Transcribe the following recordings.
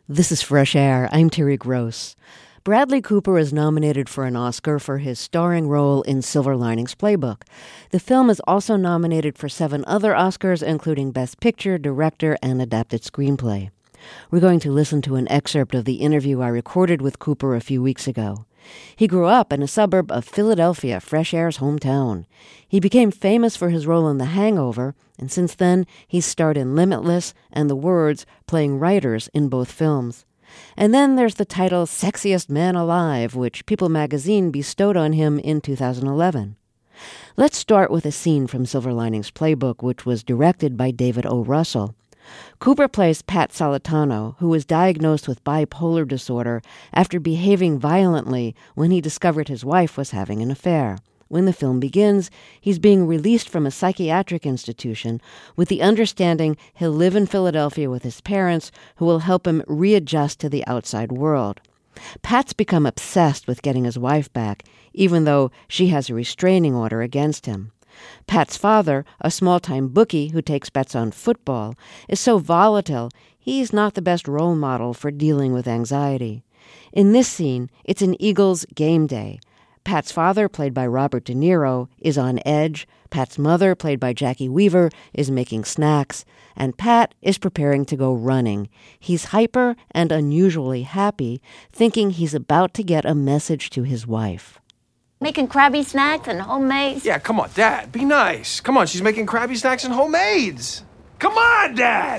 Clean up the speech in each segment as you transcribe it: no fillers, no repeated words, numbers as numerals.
This is Fresh Air. I'm Terry Gross. Bradley Cooper is nominated for an Oscar for his starring role in Silver Linings Playbook. The film is also nominated for 7 other Oscars, including Best Picture, Director, and Adapted Screenplay. We're going to listen to an excerpt of the interview I recorded with Cooper a few weeks ago. He grew up in a suburb of Philadelphia, Fresh Air's hometown. He became famous for his role in The Hangover, and since then, he's starred in Limitless and The Words, playing writers in both films. And then there's the title Sexiest Man Alive, which People magazine bestowed on him in 2011. Let's start with a scene from Silver Linings Playbook, which was directed by David O. Russell. Cooper plays Pat Solitano, who was diagnosed with bipolar disorder after behaving violently when he discovered his wife was having an affair. When the film begins, he's being released from a psychiatric institution with the understanding he'll live in Philadelphia with his parents, who will help him readjust to the outside world. Pat's become obsessed with getting his wife back, even though she has a restraining order against him. Pat's father, a small-time bookie who takes bets on football, is so volatile he's not the best role model for dealing with anxiety. In this scene, it's an Eagles game day. Pat's father, played by Robert De Niro, is on edge. Pat's mother, played by Jackie Weaver, is making snacks. And Pat is preparing to go running. He's hyper and unusually happy, thinking he's about to get a message to his wife. Making Krabby snacks and homemade. Yeah, come on, Dad. Be nice. Come on, she's making Krabby snacks and homemades. Come on, Dad.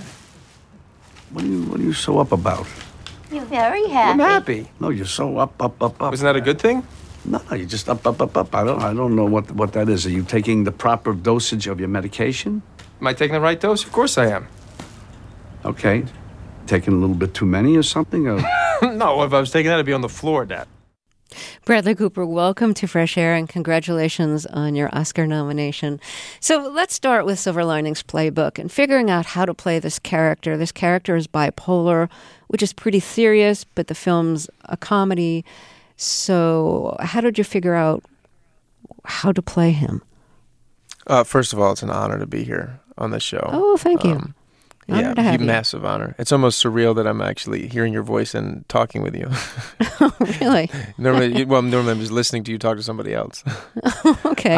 What are you so up about? You're very happy. I'm happy. No, you're so up. Isn't that a good thing? No, you're just up. I don't know what that is. Are you taking the proper dosage of your medication? Am I taking the right dose? Of course I am. Okay. Taking a little bit too many or something? Or... No, if I was taking that, I'd be on the floor, Dad. Bradley Cooper, welcome to Fresh Air and congratulations on your Oscar nomination. So let's start with Silver Linings Playbook and figuring out how to play this character. This character is bipolar, which is pretty serious, but the film's a comedy. So how did you figure out how to play him? First of all, it's an honor to be here on the show. Oh, thank you. Honor to have you. Massive honor. It's almost surreal that I'm actually hearing your voice and talking with you. Oh, really? Normally I'm just listening to you talk to somebody else. Okay.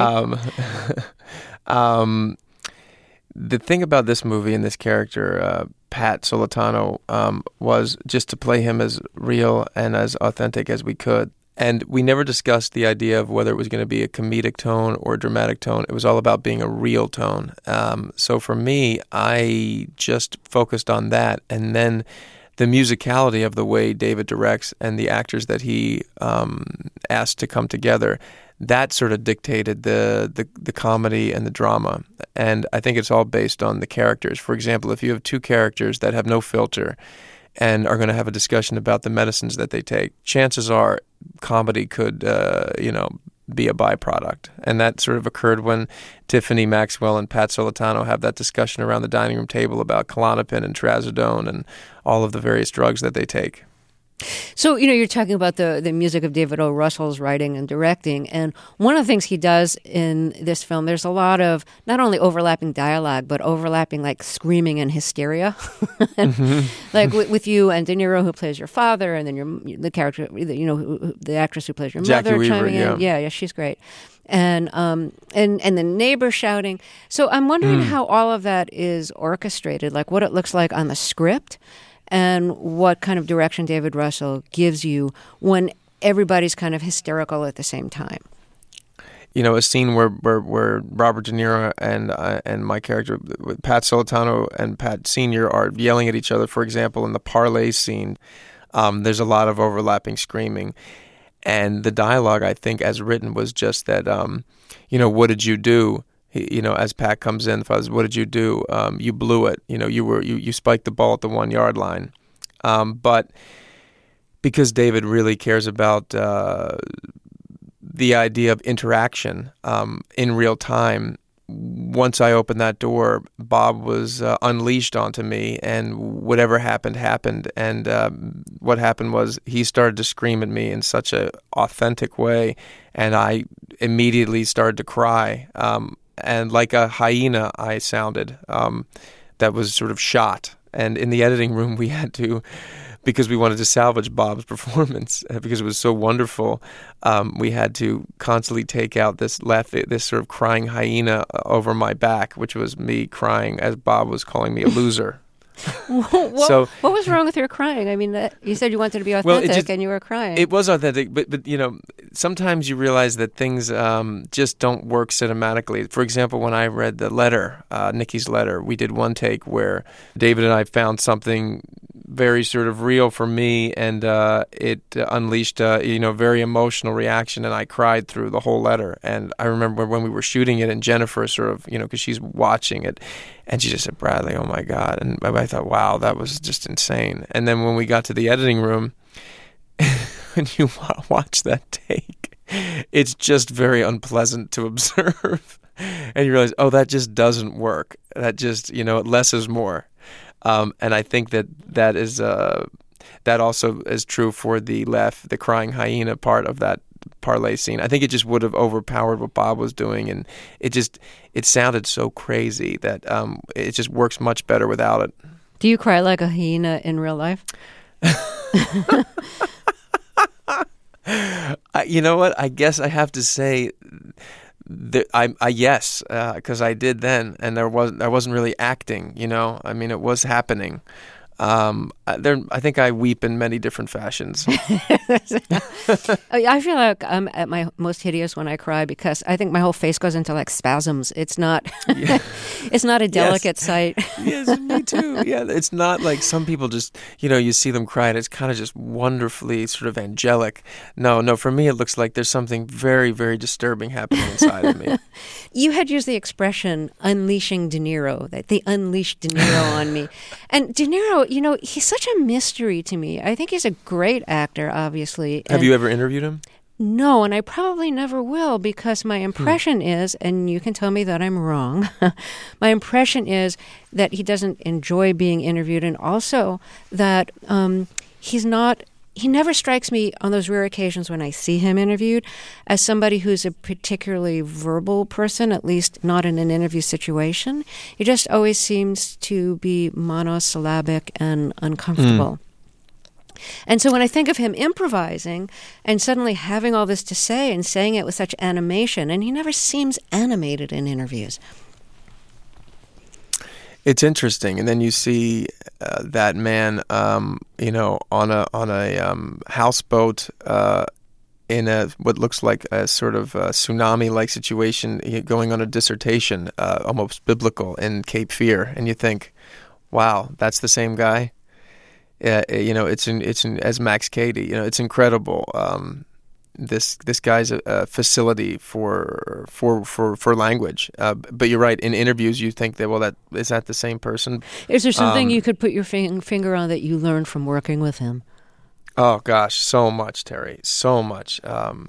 The thing about this movie and this character, Pat Solitano, was just to play him as real and as authentic as we could. And we never discussed the idea of whether it was going to be a comedic tone or a dramatic tone. It was all about being a real tone. So for me, I just focused on that. And then the musicality of the way David directs and the actors that he asked to come together, that sort of dictated the comedy and the drama. And I think it's all based on the characters. For example, if you have 2 characters that have no filter and are going to have a discussion about the medicines that they take, chances are comedy could, be a byproduct. And that sort of occurred when Tiffany Maxwell and Pat Solitano have that discussion around the dining room table about Klonopin and Trazodone and all of the various drugs that they take. So, you're talking about the music of David O. Russell's writing and directing. And one of the things he does in this film, there's a lot of not only overlapping dialogue, but overlapping like screaming and hysteria. Like with you and De Niro, who plays your father, and then the character, the actress who plays your Jackie mother Weaver, chiming in. Yeah, she's great. And the neighbor shouting. So I'm wondering how all of that is orchestrated, like what it looks like on the script, and what kind of direction David Russell gives you when everybody's kind of hysterical at the same time. A scene where Robert De Niro and my character, Pat Solitano and Pat Sr. are yelling at each other, for example, in the parlay scene, there's a lot of overlapping screaming. And the dialogue, I think, as written, was just that, what did you do? As Pat comes in, the father says, "What did you do? You blew it. You spiked the ball at the 1 yard line." But because David really cares about the idea of interaction in real time, once I opened that door, Bob was unleashed onto me, and whatever happened, happened. And what happened was he started to scream at me in such an authentic way, and I immediately started to cry. And like a hyena, I sounded that was sort of shot. And in the editing room, we had to because we wanted to salvage Bob's performance because it was so wonderful. We had to constantly take out this sort of crying hyena over my back, which was me crying as Bob was calling me a loser. What was wrong with your crying? I mean, you said you wanted to be authentic, and you were crying. It was authentic, but you know, sometimes you realize that things just don't work cinematically. For example, when I read the letter, Nikki's letter, we did one take where David and I found something very sort of real for me, and it unleashed a very emotional reaction, and I cried through the whole letter. And I remember when we were shooting it, and Jennifer sort of, because she's watching it, and she just said, "Bradley, oh my God!" And I thought, "Wow, that was just insane." And then when we got to the editing room, when you watch that take, it's just very unpleasant to observe, and you realize, oh, that just doesn't work. That just, less is more. And I think that is that also is true for the crying hyena part of that parlay scene. I think it just would have overpowered what Bob was doing, and it sounded so crazy that it just works much better without it. Do you cry like a hyena in real life? You know what? I guess I have to say yes, because I did then, and I wasn't really acting. I mean, it was happening. I think I weep in many different fashions. I feel like I'm at my most hideous when I cry because I think my whole face goes into like spasms. It's not, it's not a delicate sight. Yes, me too. Yeah, it's not like some people just, you see them cry and it's kind of just wonderfully sort of angelic. No, for me it looks like there's something very, very disturbing happening inside of me. You had used the expression unleashing De Niro, that they unleashed De Niro on me. And De Niro, he's such a mystery to me. I think he's a great actor, obviously. Have you ever interviewed him? No, and I probably never will because my impression is, and you can tell me that I'm wrong, my impression is that he doesn't enjoy being interviewed, and also that he never strikes me on those rare occasions when I see him interviewed as somebody who's a particularly verbal person, at least not in an interview situation. He just always seems to be monosyllabic and uncomfortable. And so when I think of him improvising and suddenly having all this to say and saying it with such animation, and he never seems animated in interviews. It's interesting, and then you see that man, on a houseboat in what looks like a sort of tsunami-like situation, going on a dissertation, almost biblical, in Cape Fear, and you think, "Wow, that's the same guy." It's as Max Cady. It's incredible. This guy's a facility for language. But you're right. In interviews, you think that is that the same person? Is there something you could put your finger on that you learned from working with him? Oh gosh, so much, Terry, so much.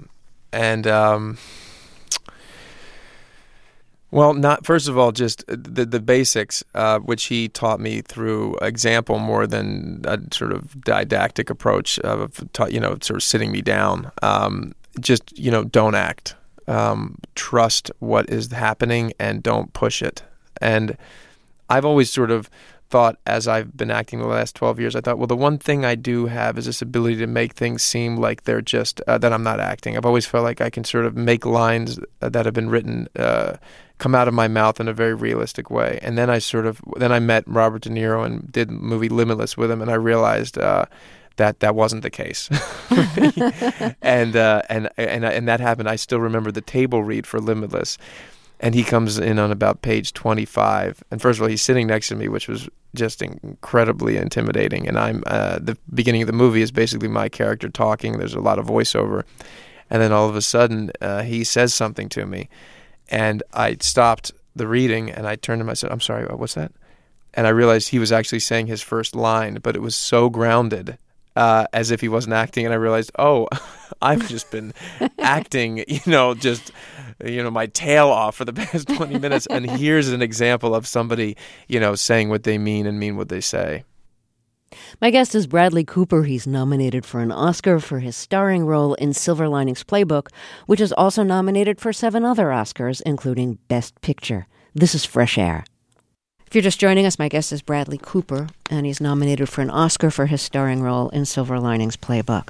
Well, not first of all, just the basics, which he taught me through example more than a sort of didactic approach of sort of sitting me down. Don't act. Trust what is happening and don't push it. And I've always sort of thought, as I've been acting the last 12 years, I thought, well, the one thing I do have is this ability to make things seem like they're just, that I'm not acting. I've always felt like I can sort of make lines that have been written come out of my mouth in a very realistic way. And then I met Robert De Niro and did the movie Limitless with him, and I realized that wasn't the case for me. and that happened. I still remember the table read for Limitless, and he comes in on about page 25. And first of all, he's sitting next to me, which was just incredibly intimidating. And I'm the beginning of the movie is basically my character talking. There's a lot of voiceover, and then all of a sudden he says something to me. And I stopped the reading, and I turned to him, I said, "I'm sorry, what's that?" And I realized he was actually saying his first line, but it was so grounded, as if he wasn't acting. And I realized, oh, I've just been acting, my tail off for the past 20 minutes. And here's an example of somebody, saying what they mean and mean what they say. My guest is Bradley Cooper. He's nominated for an Oscar for his starring role in Silver Linings Playbook, which is also nominated for 7 other Oscars, including Best Picture. This is Fresh Air. If you're just joining us, my guest is Bradley Cooper, and he's nominated for an Oscar for his starring role in Silver Linings Playbook.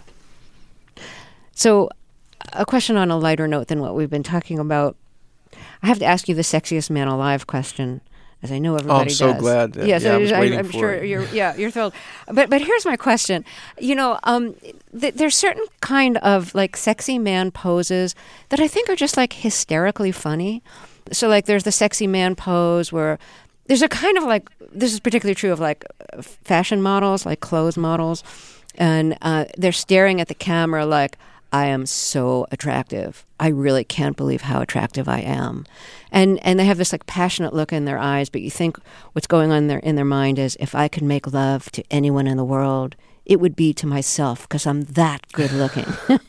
So, a question on a lighter note than what we've been talking about. I have to ask you the sexiest man alive question, as I know everybody does. Oh, I'm so glad. I'm sure you're thrilled. But here's my question. There's certain kind of like sexy man poses that I think are just like hysterically funny. So like there's the sexy man pose where there's a kind of like, this is particularly true of like fashion models, like clothes models, and they're staring at the camera like, I am so attractive. I really can't believe how attractive I am. And they have this like passionate look in their eyes, but you think what's going on in their mind is, if I could make love to anyone in the world, it would be to myself because I'm that good looking.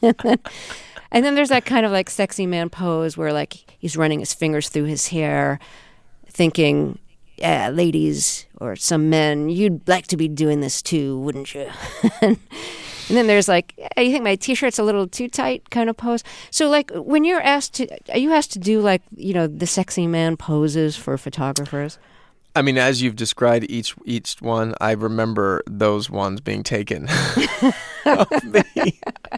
And then there's that kind of like sexy man pose where like he's running his fingers through his hair, thinking, yeah, ladies or some men, you'd like to be doing this too, wouldn't you? And then there's like, you think my T-shirt's a little too tight kind of pose. So like when are you asked to do like, the sexy man poses for photographers? I mean, as you've described each one, I remember those ones being taken of me.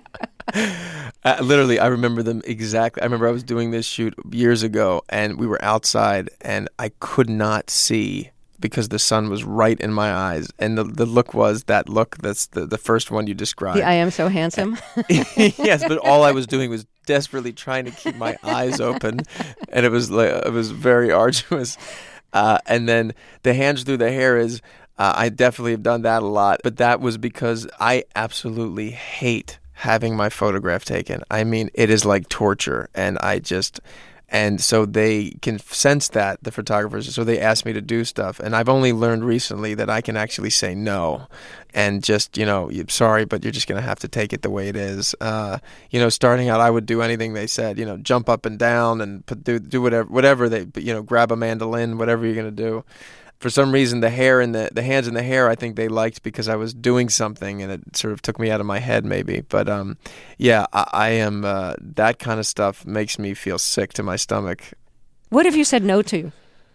Literally, I remember them exactly. I remember I was doing this shoot years ago, and we were outside, and I could not see because the sun was right in my eyes. And the look was that look that's the first one you described. I am so handsome. Yes, but all I was doing was desperately trying to keep my eyes open, and it was very arduous. And then the hands through the hair is, I definitely have done that a lot, but that was because I absolutely hate having my photograph taken. I mean, it is like torture, and so they can sense that, the photographers, so they ask me to do stuff, and I've only learned recently that I can actually say no, and just, sorry, but you're just going to have to take it the way it is. Starting out, I would do anything they said, jump up and down and do whatever they, grab a mandolin, whatever you're going to do. For some reason, the hair and the hands and the hair, I think they liked because I was doing something, and it sort of took me out of my head, maybe. But I am. That kind of stuff makes me feel sick to my stomach. What have you said no to?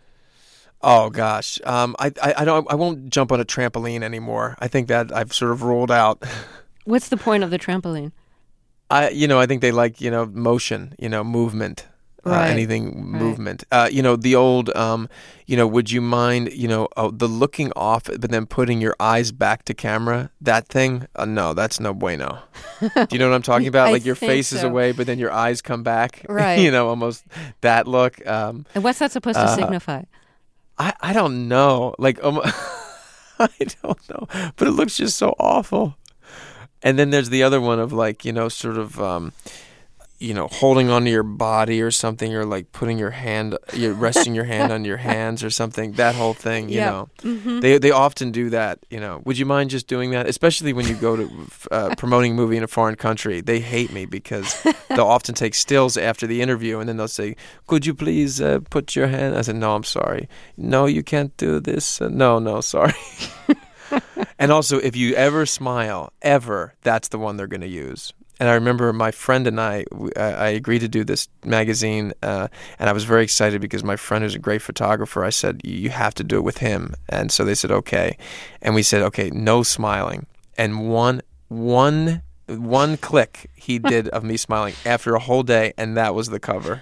Oh gosh, I won't jump on a trampoline anymore. I think that I've sort of ruled out. What's the point of the trampoline? I think they like motion, movement. Right. Anything movement. The old, would you mind, the looking off, but then putting your eyes back to camera, that thing? No, that's no bueno. Do you know what I'm talking about? Like your face is away, but then your eyes come back. Right. Almost that look. And what's that supposed to signify? I don't know. Like, I don't know. But it looks just so awful. And then there's the other one of like, sort of... holding onto your body or something, or like putting you're resting your hand on your hands or something, that whole thing, Mm-hmm. They often do that, Would you mind just doing that? Especially when you go to promoting a movie in a foreign country. They hate me because they'll often take stills after the interview, and then they'll say, could you please put your hand? I said, no, I'm sorry. No, you can't do this. No, sorry. And also, if you ever smile, that's the one they're going to use. And I remember my friend and I agreed to do this magazine, and I was very excited because my friend who's a great photographer, I said, you have to do it with him. And so they said, okay. And we said, okay, no smiling. And one click he did of me smiling after a whole day, and that was the cover.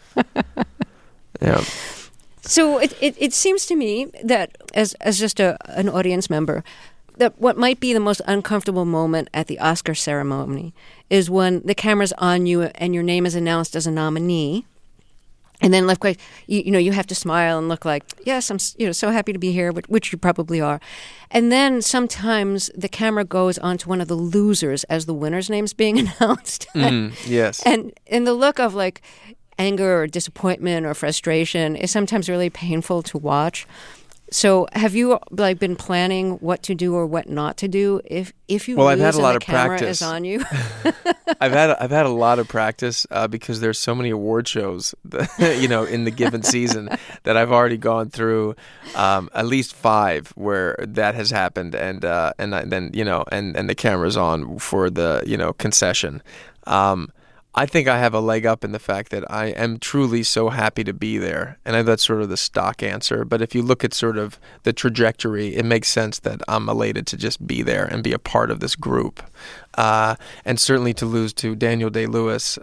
Yeah. So it seems to me that as just an audience member, that what might be the most uncomfortable moment at the Oscar ceremony is when the camera's on you and your name is announced as a nominee, and then like you have to smile and look like, yes, I'm so happy to be here, which you probably are, and then sometimes the camera goes onto one of the losers as the winner's name's being announced. Yes, and the look of like anger or disappointment or frustration is sometimes really painful to watch. So have you like been planning what to do or what not to do if you lose I've had a lot and of the camera practice. is on you? I've had a lot of practice because there's so many award shows, in the given season that I've already gone through at least 5 where that has happened, and then the camera's on for the concession. I think I have a leg up in the fact that I am truly so happy to be there. And that's sort of the stock answer. But if you look at sort of the trajectory, it makes sense that I'm elated to just be there and be a part of this group. And certainly to lose to Daniel Day-Lewis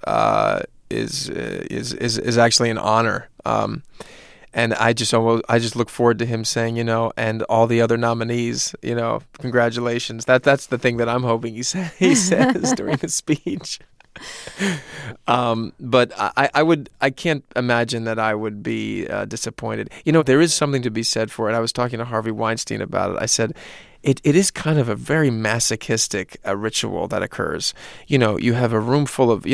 is actually an honor. And I just look forward to him saying, and all the other nominees, congratulations. That's the thing that I'm hoping he says during the speech. But I can't imagine that I would be disappointed. There is something to be said for it. I was talking to Harvey Weinstein about it. I said, it is kind of a very masochistic ritual that occurs. You have a room full of,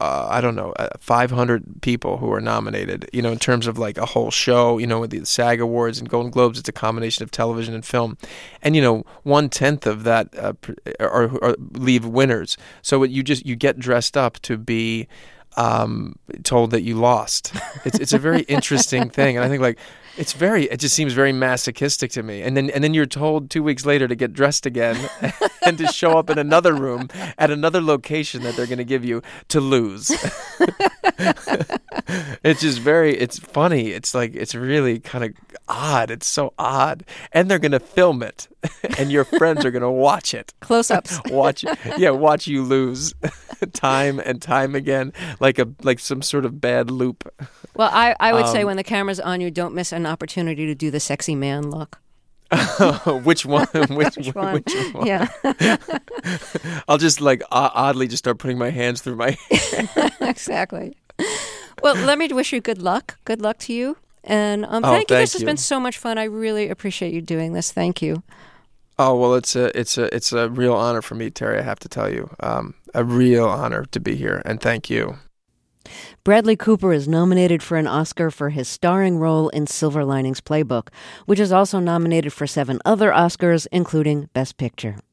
500 people who are nominated, in terms of like a whole show, with the SAG Awards and Golden Globes. It's a combination of television and film. And, 1/10 of that are leave winners. So you get dressed up to be told that you lost. It's a very interesting thing. And I think it just seems very masochistic to me. And then you're told 2 weeks later to get dressed again and to show up in another room at another location that they're going to give you to lose. It's funny. It's really kind of odd. It's so odd. And they're going to film it and your friends are going to watch it. Close-ups. Watch you lose time and time again, like some sort of bad loop. Well, I would say when the camera's on you, don't miss an opportunity to do the sexy man look. Which one? Which one? Yeah. I'll just oddly just start putting my hands through my hair. Exactly. Well, let me wish you good luck. Good luck to you. And thank you. This has been so much fun. I really appreciate you doing this. Thank you. Oh, well, it's a real honor for me, Terry, I have to tell you. A real honor to be here, and thank you. Bradley Cooper is nominated for an Oscar for his starring role in Silver Linings Playbook, which is also nominated for 7 other Oscars, including Best Picture.